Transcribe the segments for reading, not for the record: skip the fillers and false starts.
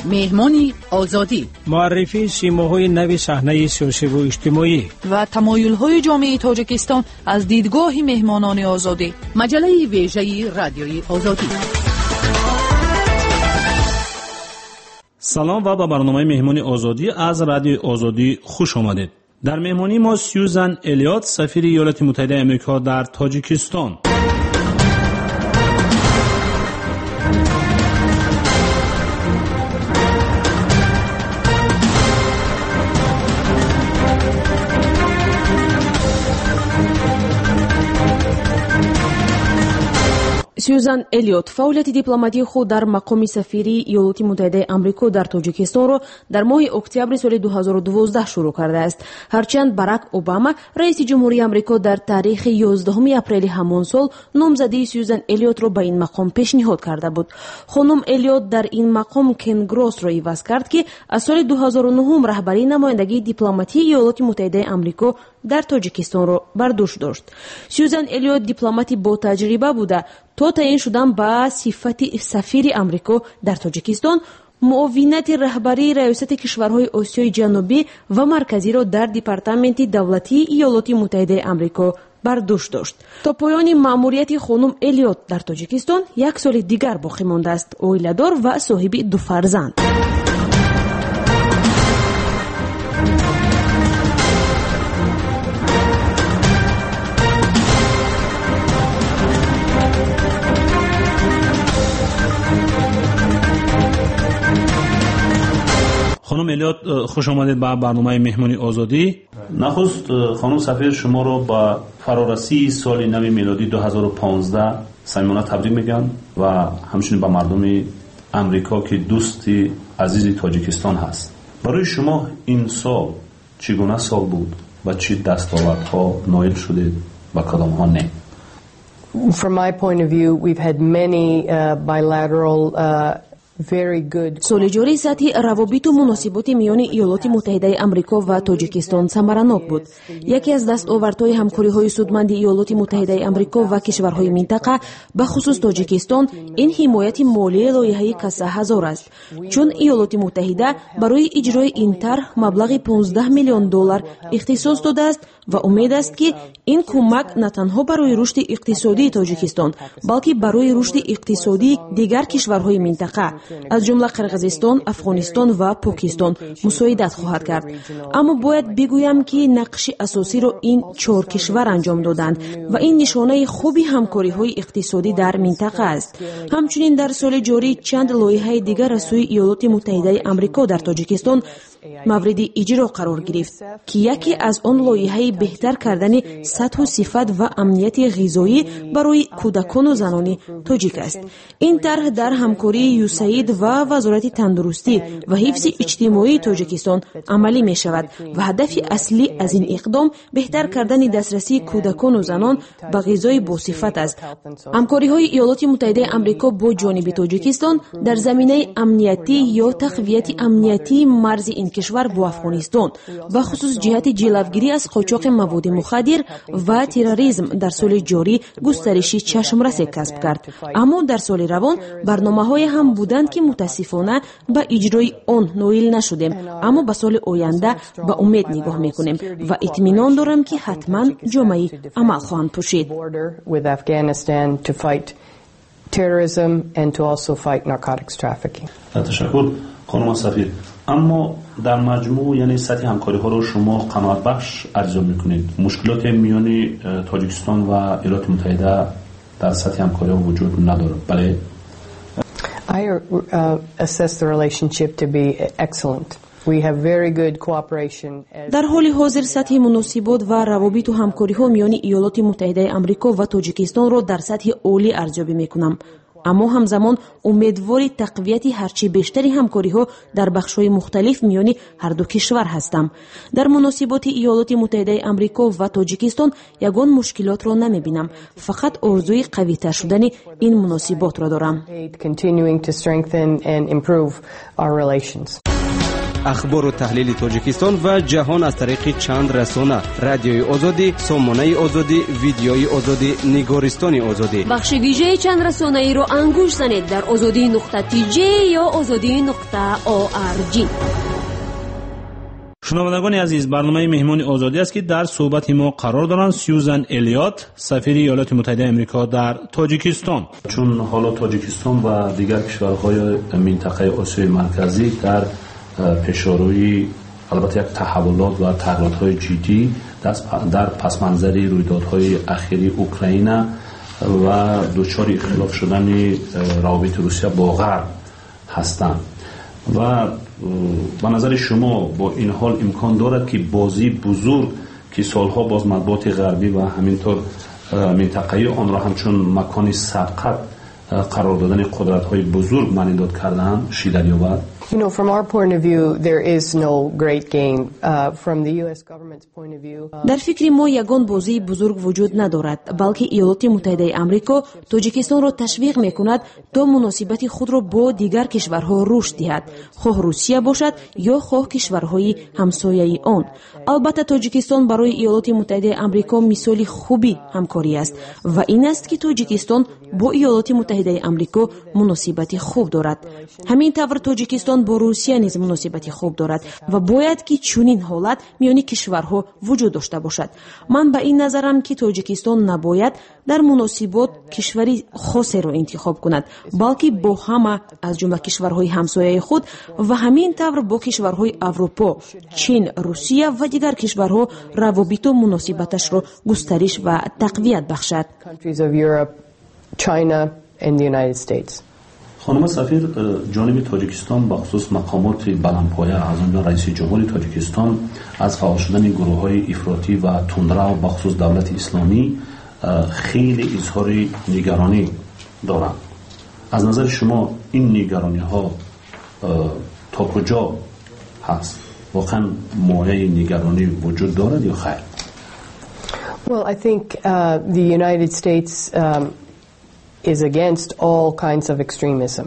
مهمانی آزادی، معرفی سیماهای نو صحنه سیاسی و اجتماعی و تمایل‌های جامعه تاجیکستان از دیدگاه مهمانان آزادی. مجله ویژه رادیوی آزادی. سلام و به برنامه مهمانی آزادی از رادیو آزادی خوش آمدید. در مهمانی ما سیوزن الیوت، سفیر ایالات متحده آمریکا در تاجیکستان. سیوزن الیوت فعالیت دیپلماتی خود در مقام سفیری ایالات متحده آمریکا در تاجیکستان را در ماه اکتبر سال 2012 شروع کرده است. هرچند باراک اوباما رئیس جمهوری آمریکا در تاریخ 11 اپریل همان سال نامزدی سیوزن الیوت را به این مقام پیشنهاد کرده بود. خانم الیوت در این مقام کن گروس را عوض کرد که از سال 2009 رهبری نمایندگی دیپلماتی ایالات متحده آمریکا در تاجیکستان را بر دوش داشت. سیوزن الیوت دیپلماتی با تجربه بوده. تا تعیین شدن با صفت سفیر آمریکا در تاجیکستان، معاونت رهبری ریاست کشورهای آسیای جنوبی و مرکزی را در دپارتمنت دولتی ایالات متحده آمریکا بر دوش داشت. تا پایان مأموریت خانم الیوت در تاجیکستان 1 سال دیگر باقی مانده است. عائله‌دار و صاحب 2 فرزند. خانم الیوت، خوش آمدید به برنامه مهمانی آزادی. نخست خانم سفیر شما رو با فرارسی سال نو میلادی 2015 صمیمانه تبریک میگم و همچنین به مردم امریکا که دوست عزیز تاجیکستان هست. برای شما این سال چگونه سال بود و چه دستاوردها نایل شدید و کدام ها نه؟ From my point of view, we've had many bilateral سال جاری سطح روابط و مناسبات میان ایالات متحده آمریکا و تاجیکستان ثمرناک بود. یکی از دستاوردهای همکاری‌های سودمند ایالات متحده آمریکا و کشورهای منطقه به خصوص تاجیکستان این حمایت مالی لایحه کسه هزار است، چون ایالات متحده برای اجرای این طرح مبلغ $15 میلیون اختصاص داده است و امید است که این کمک نه تنها برای رشد اقتصادی تاجیکستان بلکه برای رشد اقتصادی دیگر کشورهای منطقه از جمله قرقیزستان، افغانستان و پاکستان مساعدت خواهد کرد. اما باید بگویم که نقش اساسی را این 4 کشور انجام دادند و این نشانه خوبی همکاری‌های اقتصادی در منطقه است. همچنین در سال جاری چند لایحه دیگر از سوی ایالات متحده آمریکا در تاجیکستان مورد اجرا قرار گرفت که یکی از آن لایحه بهتر کردن سطح و صفت و امنیت غذایی برای کودکان و زنان تاجیک است. این طرح در همکاری یوساید و وزارت تندرستی و حفظ اجتماعی تاجیکستان عملی می شود و هدف اصلی از این اقدام بهتر کردن دسترسی کودکان و زنان به غذای با صفت است. همکاری های ایالات متحده آمریکا با جانب تاجیکستان در زمینه امنیتی یا تقویت امنیتی مرز این کشور با افغانستان و خصوص جهت جلوگیری از قاچاق مواد مخدر و تروریسم در سال جاری گسترشی چشمرس کسب کرد. اما در سال روان برنامه‌های هم بودند که متاسفانه به اجرای آن نائل نشدیم، اما به سال آینده به امید نگاه میکنیم و اطمینان دارم که حتما جامعه عمل خواهند پوشید. تشکر خانم سفیر. اما در مجموع یعنی سطح همکاری ها رو شما قناعت بخش ارزیابی میکنید؟ مشکلات میان تاجیکستان و ایالات متحده در سطح همکاری ها وجود نداره؟ بله. I assess the relationship to be excellent. We have very good cooperation. در حال حاضر سطح مناسبات و روابط و همکاری ها میان ایالات متحده آمریکا و تاجیکستان را در سطح عالی ارزیابی میکنم. اما همزمان امیدوار تقویت هرچی بیشتری همکاری ها در بخش‌های مختلف میان هر دو کشور هستم. در مناسبات ایالات متحده آمریکا و تاجیکستان یگان مشکلات را نمیبینم، فقط آرزوی قوی‌تر شدن این مناسبات را دارم. اخبار و تحلیل تاجیکستان و جهان از طریق چند رسانه: رادیوی آزادی، سامانه آزادی، ویدیوی آزادی، نگارستان آزادی. بخش ویژه چند رسانه‌ای رو انگوش زنید در azadi.tj یا azadi.org. شنوندگان عزیز، برنامه مهمان آزادی است که در صحبت ما قرار دارند سیوزن الیوت، سفیر ایالات متحده آمریکا در تاجیکستان. چون حالا تاجیکستان و دیگر کشورهای منطقه آسیای مرکزی در پیشروی البته یک تحولات و تغییرات‌های جدی در پس منظر رویدادهای اخیری اوکراین و دچار اختلاف شدن روابط روسیه با غرب هستند و به نظر شما با این حال امکان دارد که بازی بزرگ که سالها باز مطبوعات غربی و همینطور منطقه‌ای آن را همچون مکان سبقت قرار دادن قدرت‌های بزرگ معنیداد کردن شیدت یابد؟ From our point of view, there is no great gain. From the U.S. government's point of view. در فکر ما یگان بازی بزرگ وجود ندارد، بلکه ایالات متحده آمریکا تاجیکستان را تشویق می‌کند تا مناسبت خود را با دیگر کشورها رشد دهد، خواه روسیه باشد یا خواه کشورهای همسایه آن. البته تاجیکستان برای ایالات متحده آمریکا مثال خوبی همکاری است و این است که تاجیکستان با ایالات متحده آمریکا مناسبت خوب دارد. همین طور تاجیکستان با روسیه نیز مناسبت خوب دارد و باید که چنین حالت میان کشورها وجود داشته باشد. من به این نظرم که تاجیکستان نباید در مناسبات کشوری خاصی را انتخاب کند، بلکه با همه از جمله کشورهای همسایه خود و همین طور با کشورهای اروپا، چین، روسیه و دیگر کشورها روابط و مناسبتش را گسترش و تقویت بخشد. China and the United States. خانم سفیر، جانب تاجیکستان بخصوص مقامات بلندپایه از آن رئیس جمهور تاجیکستان از فعال شدن گروه‌های افراطی و تندرو بخصوص دولت اسلامی خیلی اظهار نگرانی دارند. از نظر شما این نگرانی‌ها تا کجا هست؟ واقعا مایه نگرانی وجود دارد یا خیر؟ Well, I think the United States is against all kinds of extremism.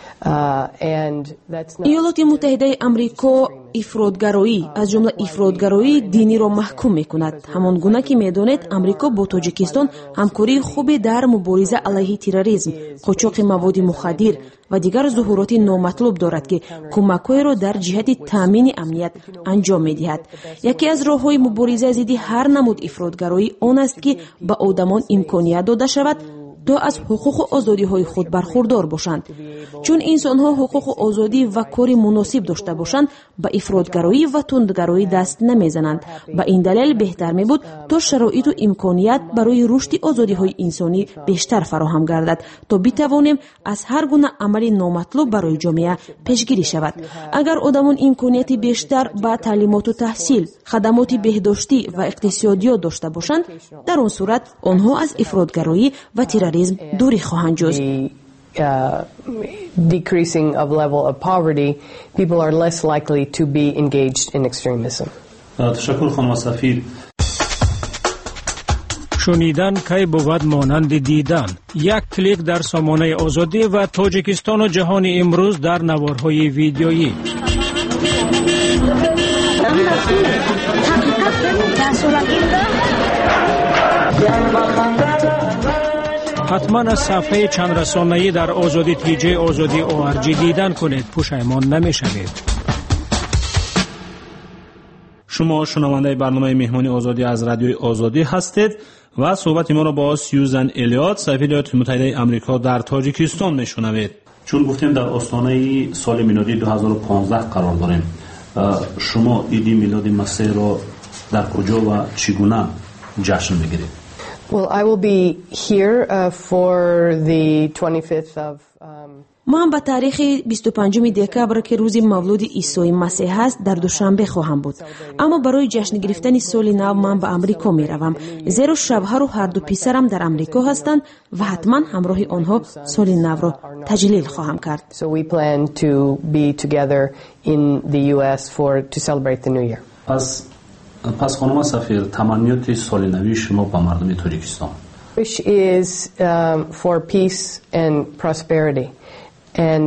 ایالات متحده آمریکا افراطگرایی از جمله افراطگرایی دینی را محکوم می‌کند. همان گونه که می‌دانید آمریکا با تاجیکستان همکاری خوبی در مبارزه علیه تروریسم، قاچاق مواد مخدر و دیگر ظهورات نامطلوب دارد که کمک‌های را در جهت تامین امنیت انجام می‌دهد. یکی از راه‌های مبارزه ضد هر نمود افراطگرایی آن است که به آدمان امکانیت داده شود تا از حقوق و آزادی‌های خود برخوردار باشند. چون انسان‌ها حقوق و آزادی و کاری مناسب داشته باشند، به افراطگرایی و تندگرایی دست نمیزنند. به این دلیل بهتر می‌بود تا شرایط و امکانیت برای رشد آزادی‌های انسانی بیشتر فراهم گردد تا بتوانیم از هر گونه عمل نامطلوب برای جامعه پیشگیری شود. اگر آدمان امکانیت بیشتر به تعلیمات و تحصیل، خدمات بهداشتی و اقتصادیات داشته باشند، در آن صورت آنها از افراطگرایی و تروریسم دوری خواهند جست. Decreasing of level of poverty, people are less likely to be engaged in extremism. تشکر خانم سفیر. شنیدن کی بود مانند دیدن. یک کلیک در سامانه آزادی و تاجیکستان و جهان امروز در نوارهای ویدیویی. حتما از صفحه چند رسانه‌ای در آزادی تیجی آزادی ORG دیدن کنید، پشیمان نمی‌شوید. شما شنونده برنامه مهمانی آزادی از رادیوی آزادی هستید و صحبت ما را با سیوزن الیوت، سفیر ایالات متحده آمریکا در تاجیکستان میشنوید. چون گفتیم در آستانه سال میلادی 2015 قرار داریم، شما عید میلاد مسیح را در کجا و چگونه جشن میگیرید؟ Well, I will be here for the 25th of من به تاریخ 25 دکبر که روز مولود عیسی مسیح است در دوشنبه خواهم بود. اما برای جشن گرفتن سال نو من به آمریکا می روم، زیرا شبها رو هر دو پسرم در آمریکا هستند و حتما همراه آنها سال نو را تجلیل خواهم کرد. So we plan to be together in the US to celebrate the new year. پس خانم سفیر، تمنیات سال نوی شما با مردم تاجیکستان؟ Wish is for peace and prosperity. And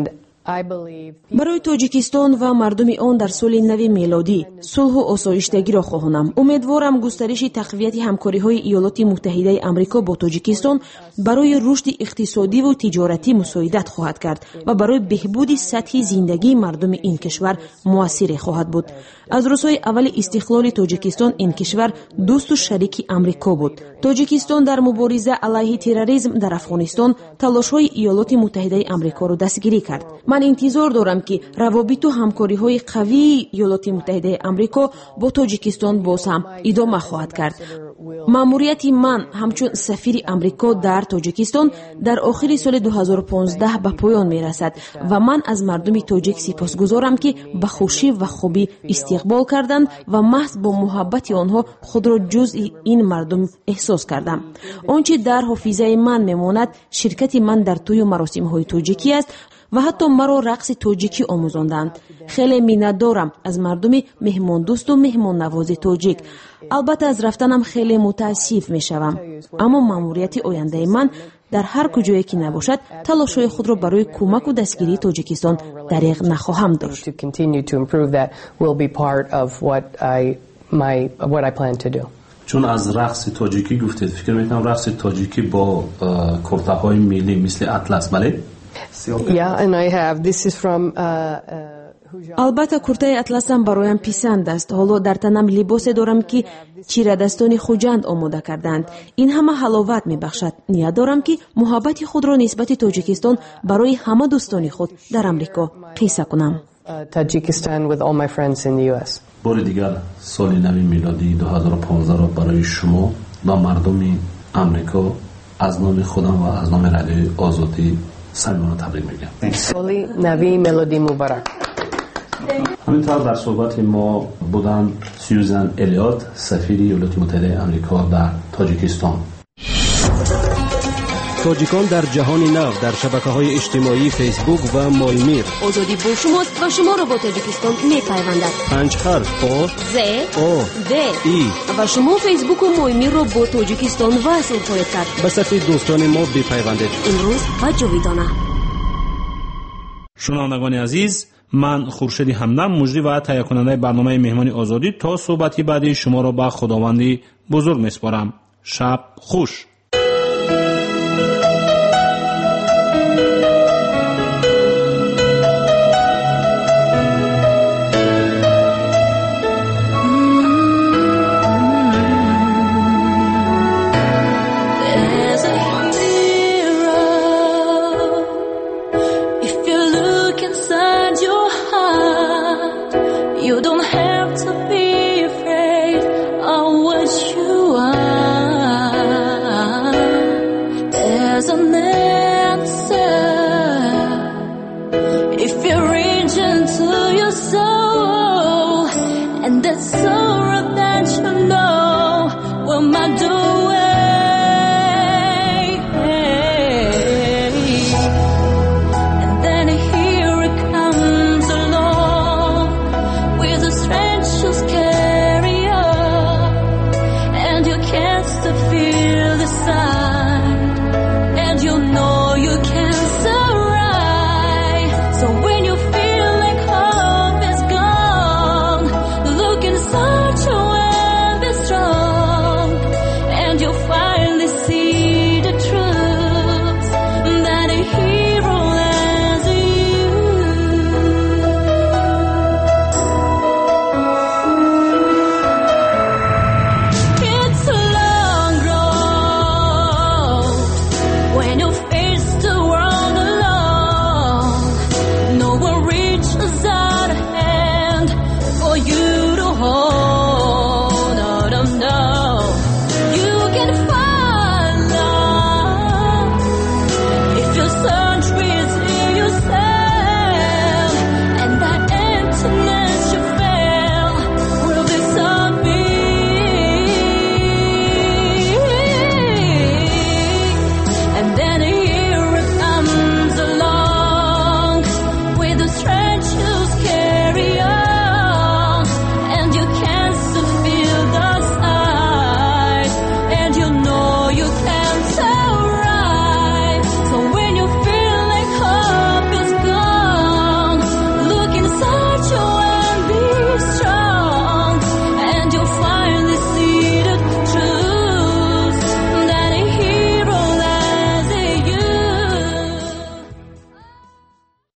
барои тоҷикистон ва мардуми он дар соли нави мелодӣ сулҳу осоиштагиро хоҳонам. умедворам густариши тақвияти ҳамкориҳои иёлоти муттаҳидаи амрико бо тоҷикистон барои рушди иқтисодиву тиҷоратӣ мусоидат хоҳад кард ва барои беҳбуди сатҳи зиндагии мардуми ин кишвар муассире хоҳад буд. аз рӯзҳои аввали истиқлоли тоҷикистон ин кишвар дӯсту шарики амрико буд. тоҷикистон дар мубориза алайҳи терроризм дар афғонистон талошҳои иёлоти муттаҳидаи амрикоро дастгирӣ кард. ман интизор дорам ки равобиту ҳамкориҳои қавии иёлоти муттаҳидаи амрико бо тоҷикистон боз ҳам идома хоҳад кард. маъмурияти ман ҳамчун сафири амрико дар тоҷикистон дар охири соли 2015 ба поён мерасад ва ман аз мардуми тоҷик сипосгузорам ки ба хушӣ ва хубӣ истиқбол карданд ва маҳз бо муҳаббати онҳо худро ҷузъи ин мардум эҳсос кардам. он чи дар ҳофизаи ман мемонад ширкати ман дар тӯю маросимҳои тоҷикӣ аст ва ҳатто маро рақси тоҷикӣ омӯзонданд. хеле миннатдорам аз мардуми меҳмондӯсту меҳмоннавози тоҷик. албатта аз рафтанам хеле мутаассиф мешавам, аммо маъмурияти ояндаи ман дар ҳар куҷое ки набошад талошҳои худро барои кӯмаку дастгирии тоҷикистон дариғ нахоҳам дошт. чун аз рақси тоҷикӣ гуфтед, фикр мекунам рақси тоҷикӣ бо куртаҳои миллӣ мисли атлас, бале? Yeah, and I have. This is from албатта куртаи атласам бароям писанд аст. ҳоло дар танам либосе дорам ки чирадастони хуҷанд омода карданд. ин ҳама ҳаловат мебахшад. ният дорам ки муҳаббати худро нисбати тоҷикистон барои ҳама дӯстони худ дар амрико қисса кунам. Tajikistan with all my friends in the US. бори дигар соли нави милодии 2015-ро барои шумо ва мардуми амрико аз номи худам ва аз номи радиои озодӣ самимона табрик мегӯям. Soli Navi Melody Mubarak. ҳаминтавр дар суҳбати мо буданд Сьюзан Элиот, сафири Иёлоти Муттаҳидаи Амрико дар Тоҷикистон. тоҷикон дар ҷаҳони нав дар шабакаҳои иҷтимоӣ фейсбук ва молмир. озодӣ бо шумост ва шуморо бо тоҷикистон мепайвандад. 5 ҳарф о з о д и ва шумо фейсбуку молмирро бо тоҷикистон васл хоҳед кард. ба сафи дӯстони мо бипайвандед. имрӯз ва ҷовидона. шунавандагони азиз, ман хуршеди ҳамдам муҷрӣ ва таҳиякунандаи барномаи меҳмони озодӣ то суҳбати баъди шуморо ба худованди бузург меспорам. шаб хуш.